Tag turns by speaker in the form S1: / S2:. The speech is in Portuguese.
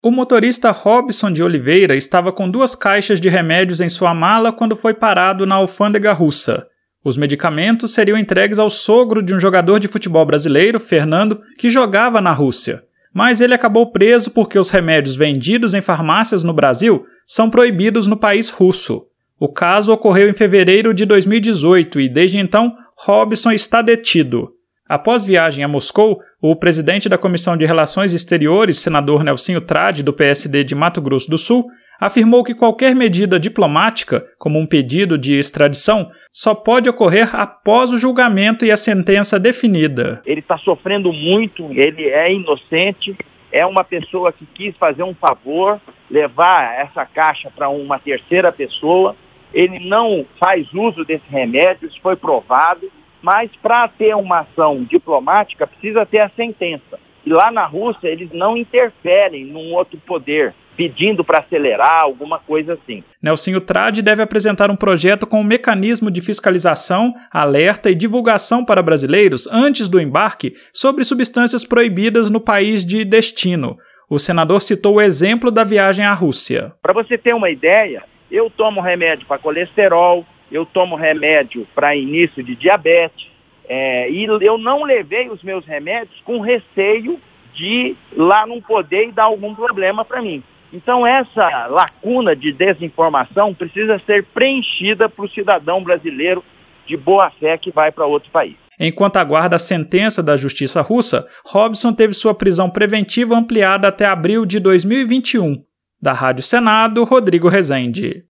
S1: O motorista Robson de Oliveira estava com 2 caixas de remédios em sua mala quando foi parado na alfândega russa. Os medicamentos seriam entregues ao sogro de um jogador de futebol brasileiro, Fernando, que jogava na Rússia. Mas ele acabou preso porque os remédios vendidos em farmácias no Brasil são proibidos no país russo. O caso ocorreu em fevereiro de 2018 e, desde então, Robson está detido. Após viagem a Moscou, o presidente da Comissão de Relações Exteriores, senador Nelsinho Trade, do PSD de Mato Grosso do Sul, afirmou que qualquer medida diplomática, como um pedido de extradição, só pode ocorrer após o julgamento e a sentença definida.
S2: Ele está sofrendo muito, ele é inocente, é uma pessoa que quis fazer um favor, levar essa caixa para uma terceira pessoa. Ele não faz uso desse remédio, isso foi provado. Mas para ter uma ação diplomática precisa ter a sentença. E lá na Rússia eles não interferem num outro poder, pedindo para acelerar, alguma coisa assim.
S1: Nelsinho Trade deve apresentar um projeto com um mecanismo de fiscalização, alerta e divulgação para brasileiros antes do embarque sobre substâncias proibidas no país de destino. O senador citou o exemplo da viagem à Rússia.
S2: Para você ter uma ideia, eu tomo remédio para colesterol, eu tomo remédio para início de diabetes, e eu não levei os meus remédios com receio de lá não poder dar algum problema para mim. Então essa lacuna de desinformação precisa ser preenchida para o cidadão brasileiro de boa fé que vai para outro país.
S1: Enquanto aguarda a sentença da justiça russa, Robson teve sua prisão preventiva ampliada até abril de 2021. Da Rádio Senado, Rodrigo Rezende.